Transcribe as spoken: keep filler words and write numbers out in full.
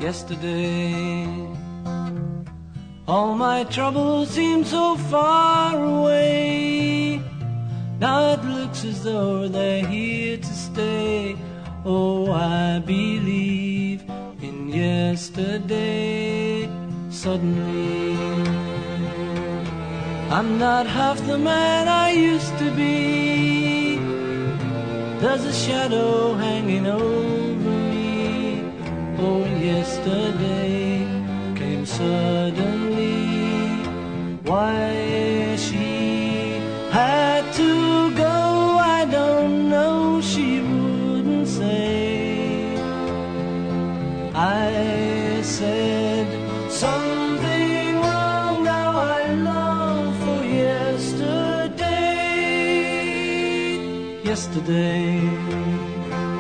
yesterday. All my troubles seem so far away. Now it looks as though they're here to stay. Oh, I believe in yesterday. Suddenly, I'm not half the man I used to be. There's a shadow hanging over me. Oh, yesterday came suddenly. Why she had to go, I don't know, she wouldn't say. I said something wrong, now I long for yesterday. Yesterday.